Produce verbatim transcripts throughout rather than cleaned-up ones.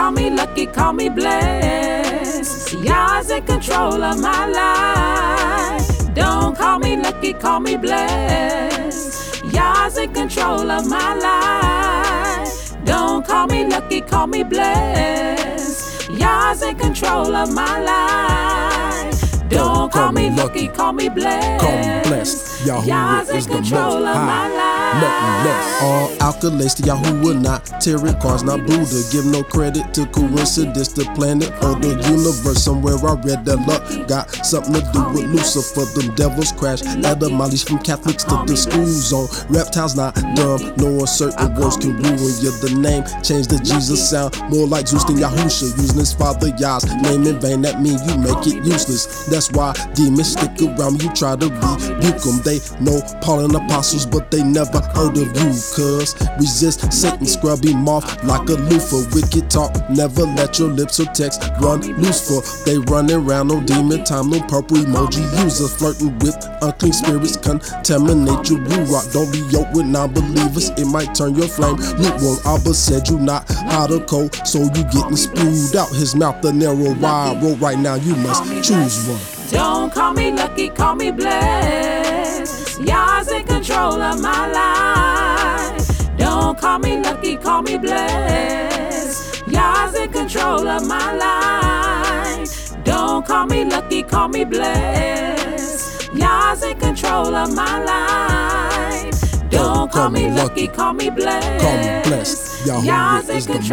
call me lucky, call me blessed. Yah's in control of my life. Don't call me lucky, call me blessed. Yah's in control of my life. Don't call me lucky, call me blessed. Yah's in control of my life. Don't call me lucky, call me blessed. Call me blessed. Yahweh is the most high. Nothing less. All accolades to Yahuwah, not tarot cards, not Buddha. Give no credit to coincidence, the planet or the universe. Somewhere I read that luck got something to do with Lucifer. Them devils crash etymologies from Catholics to the school zone. Reptiles not dumb, knowing certain words can ruin you. The name changed to Jesus sound more like Zeus than Yahusha. Using his father Yah's name in vain, that mean you make it useless. That's why demons stick around you, try to rebuke them. They know Paul and apostles, but they never heard of you. Cause resist Satan, scrubby moth like a loofah. Wicked talk, never let your lips or text run loose for. They running around on demon time, no purple emoji users. Flirting with unclean spirits, contaminate your rock. Don't be yoked with non-believers, it might turn your flame lukewarm. Abba said you not hot or cold, so you getting spewed out his mouth. The narrow wide road right now, you must choose one. Don't call me lucky, call me blessed. Yah's in control of my life. Don't call me lucky, call me blessed. Yah's in control of my life. Don't call me lucky, call me blessed. Yah's in control of my life. Don't call me lucky, call me blessed. Call me blessed. Yahweh is the most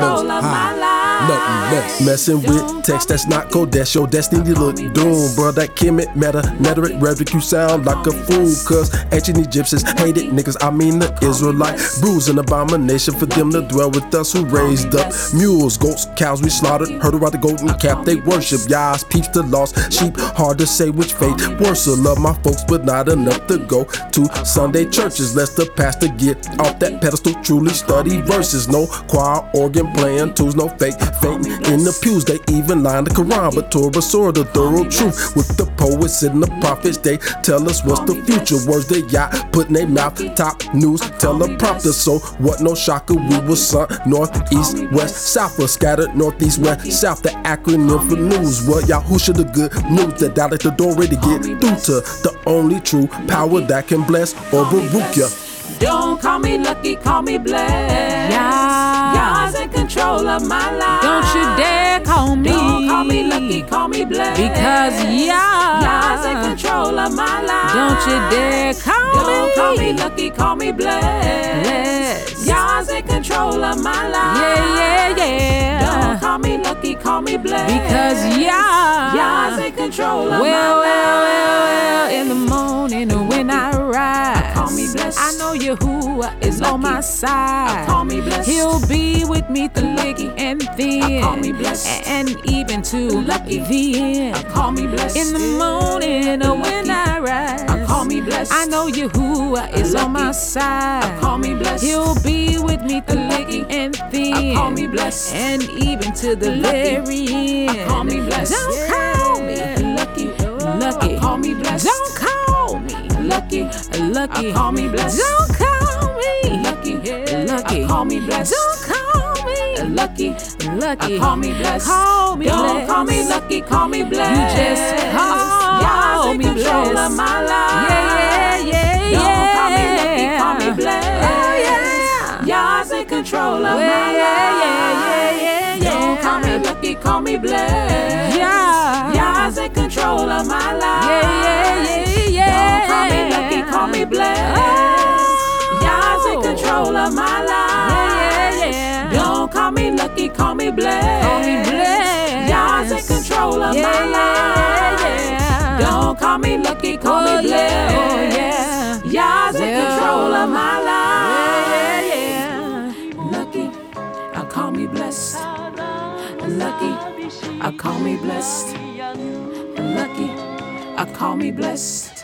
high. Nothing less. Messing with text that's not code, that's your destiny look doomed. Bro, that Kemet meta, rhetoric, rhetoric, you sound like a fool. Cause ancient Egyptians hated niggas, I mean the Israelite. Bruise an abomination for them to dwell with us who raised up mules, goats, cows we slaughtered, heard about the golden calf they worship. Yah's peeps the lost sheep, hard to say which faith worse. I love my folks, but not enough to go to Sunday churches. Lest the pastor get off that pedestal, truly study verses. No choir, organ playing, tools, no fake fainting in the pews. They even line the Quran, but Torah saw the thorough truth. With the poets and the prophets, they tell us what's the future. Words they got put in their mouth, top news, teleprompter. So what, no shocker, we was sun, north, east, west, south, or scattered northeast, west, south. The acronym for news. What Yahusha, the good news that dialed at the doorway to get through to the only true power that can bless or rebuke ya. Don't call me lucky, call me blessed. Yah. Yah's in control of my life. Don't you dare call me. Don't call me lucky, call me blessed. Because Yah. Yah's in control of my life. Don't you dare call Don't me. Don't call me lucky, call me blessed. Blessed. Yah's in control of my life. Yeah, yeah, yeah. Don't call me lucky, call me blessed. Because Yah. Yah's in control of well, my well, life. well, well, in the morning when I rise, call me blessed. I know Yahuwah is lucky. on my side. Call me blessed. He'll be with me through lucky. thick and thin. Call me blessed. And even to lucky. the end. Call me blessed. In the morning when I rise, call me blessed. I know Yahuwah is lucky. on my side. Call me blessed. He'll be with me through thick and thin. Call me blessed. And even to the lucky. very end. Call me blessed. Don't yeah. call me lucky. Lucky. Call me blessed. Don't call me lucky. Lucky. Call me blessed. Don't call me lucky. Lucky. Call me blessed. Don't call me lucky. Lucky. Call me blessed. Call me Don't blessed. call me lucky. Call me blessed. You just call Yah's in me control blessed. of my life. Yeah, yeah, yeah. Don't call me lucky. Call me blessed. Oh yeah. Yah's in control of well, my yeah, life. yeah, yeah, yeah, yeah. Don't call me lucky. Call me blessed. Yeah. Yah's in control of my life. Yeah, yeah, yeah, yeah. Don't call me lucky. Call me blessed. Oh. Yah's in control of my life. Yeah, yeah, yeah. Don't call me lucky. Call me blessed. Call me blessed. Yah's in control of yeah, my life. yeah. Don't call me lucky. Call Oh, me blessed. yeah, oh, yeah. Yah's in Well, control of my life. Yeah, yeah. Lucky, I call me blessed. Lucky, I call me blessed. Lucky, I call me blessed.